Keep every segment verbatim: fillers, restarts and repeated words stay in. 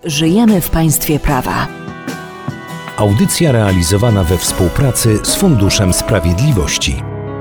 Żyjemy w państwie prawa. Audycja realizowana we współpracy z Funduszem Sprawiedliwości.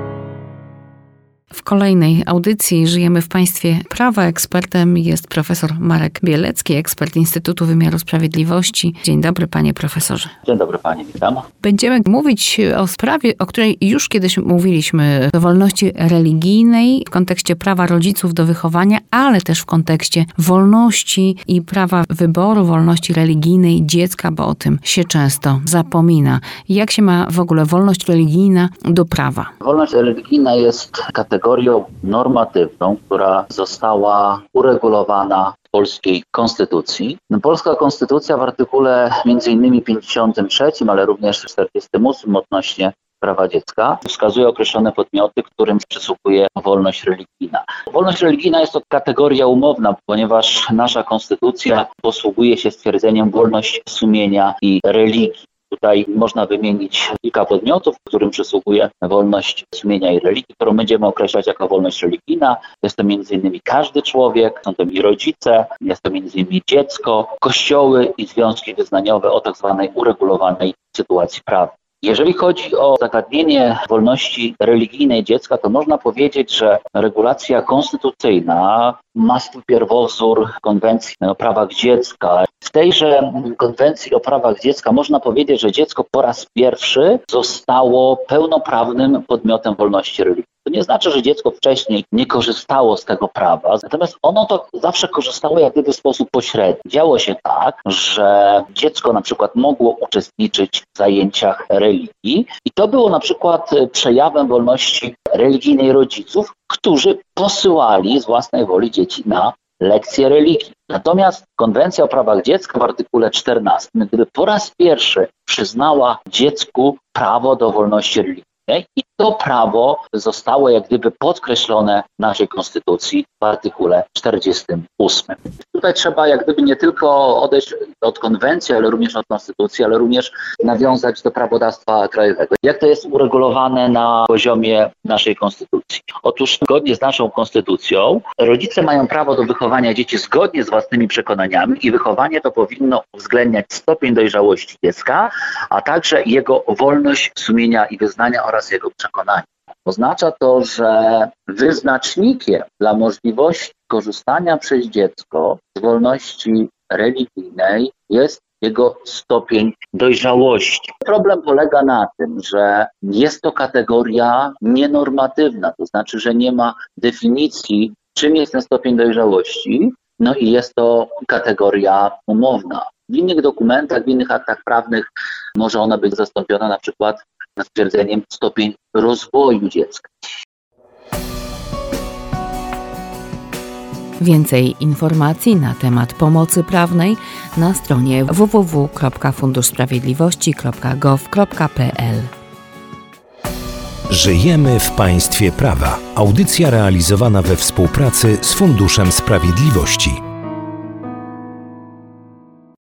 W kolejnej audycji Żyjemy w państwie prawa. Ekspertem jest profesor Marek Bielecki, ekspert Instytutu Wymiaru Sprawiedliwości. Dzień dobry, panie profesorze. Dzień dobry, pani, witam. Będziemy mówić o sprawie, o której już kiedyś mówiliśmy, o wolności religijnej w kontekście prawa rodziców do wychowania, ale też w kontekście wolności i prawa wyboru, wolności religijnej dziecka, bo o tym się często zapomina. Jak się ma w ogóle wolność religijna do prawa? Wolność religijna jest kategorią normatywną, która została uregulowana w polskiej konstytucji. Polska konstytucja w artykule między innymi pięćdziesiątym trzecim, ale również czterdziestym ósmym odnośnie prawa dziecka wskazuje określone podmioty, którym przysługuje wolność religijna. Wolność religijna jest to kategoria umowna, ponieważ nasza konstytucja posługuje się stwierdzeniem wolność sumienia i religii. Tutaj można wymienić kilka podmiotów, którym przysługuje wolność sumienia i religii, którą będziemy określać jako wolność religijna. Jest to między innymi każdy człowiek, są to i rodzice, jest to między innymi dziecko, kościoły i związki wyznaniowe o tak zwanej uregulowanej sytuacji prawnej. Jeżeli chodzi o zagadnienie wolności religijnej dziecka, to można powiedzieć, że regulacja konstytucyjna ma swój pierwowzór Konwencji o prawach dziecka. W tejże Konwencji o prawach dziecka można powiedzieć, że dziecko po raz pierwszy zostało pełnoprawnym podmiotem wolności religijnej. To nie znaczy, że dziecko wcześniej nie korzystało z tego prawa, natomiast ono to zawsze korzystało jak gdyby w sposób pośredni. Działo się tak, że dziecko na przykład mogło uczestniczyć w zajęciach religii i to było na przykład przejawem wolności religijnej rodziców, którzy posyłali z własnej woli dzieci na lekcje religii. Natomiast Konwencja o prawach dziecka w artykule czternastym, gdyby po raz pierwszy przyznała dziecku prawo do wolności religijnej, i to prawo zostało jak gdyby podkreślone w naszej konstytucji w artykule czterdziestym ósmym. Tutaj trzeba jak gdyby nie tylko odejść od konwencji, ale również od konstytucji, ale również nawiązać do prawodawstwa krajowego. Jak to jest uregulowane na poziomie naszej konstytucji? Otóż zgodnie z naszą konstytucją rodzice mają prawo do wychowania dzieci zgodnie z własnymi przekonaniami i wychowanie to powinno uwzględniać stopień dojrzałości dziecka, a także jego wolność sumienia i wyznania oraz jego przekonania. Oznacza to, że wyznacznikiem dla możliwości korzystania przez dziecko z wolności religijnej jest jego stopień dojrzałości. Problem polega na tym, że jest to kategoria nienormatywna, to znaczy, że nie ma definicji, czym jest ten stopień dojrzałości, no i jest to kategoria umowna. W innych dokumentach, w innych aktach prawnych może ona być zastąpiona na przykład stwierdzeniem stopień rozwoju dziecka. Więcej informacji na temat pomocy prawnej na stronie w w w kropka fundusz sprawiedliwości kropka gov kropka p l. Żyjemy w państwie prawa. Audycja realizowana we współpracy z Funduszem Sprawiedliwości.